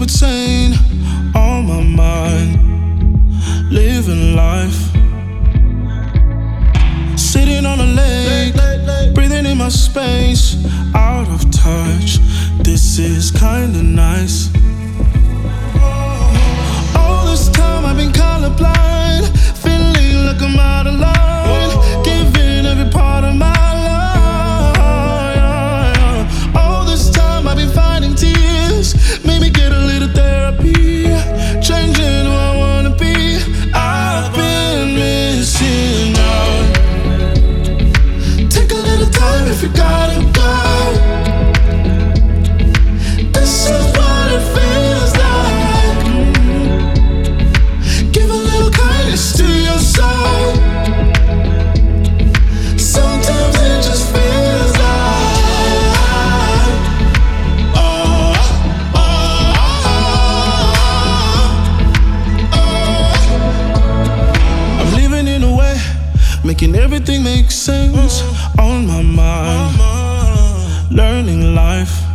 insane on my mind, living life. Sitting on a lake, breathing in my space, out of touch. This is kinda nice. All this time I've been colorblind, feeling like I'm out of line, giving every part of my life. All this time I've been fighting tears, maybe get a little therapy, changing who I wanna be. I've been missing out. Take a little time if you gotta go. This is what it feels like. Give a little kindness to your soul. Sometimes it just feels like I'm living in a way, making everything make sense on my mind, learning life.